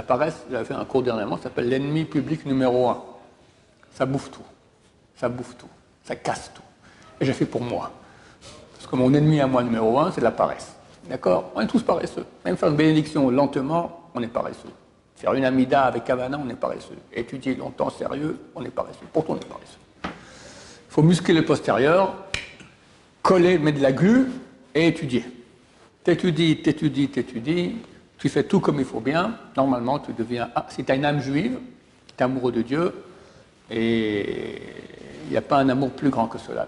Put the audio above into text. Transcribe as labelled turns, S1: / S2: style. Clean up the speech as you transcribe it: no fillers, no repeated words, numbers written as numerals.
S1: paresse, j'avais fait un cours dernièrement, ça s'appelle l'ennemi public numéro 1. Ça bouffe tout. Ça bouffe tout. Ça casse tout. Et j'ai fait pour moi. Parce que mon ennemi à moi numéro 1, c'est la paresse. D'accord? On est tous paresseux. Même faire une bénédiction lentement, on est paresseux. Faire une amida avec Havana, on est paresseux. Étudier longtemps sérieux, on est paresseux. Pourtant, on est paresseux. Il faut muscler le postérieur, coller, mettre de la glu et étudier. T'étudies, tu fais tout comme il faut bien. Normalement, tu deviens... si tu as une âme juive, tu es amoureux de Dieu, et il n'y a pas un amour plus grand que cela.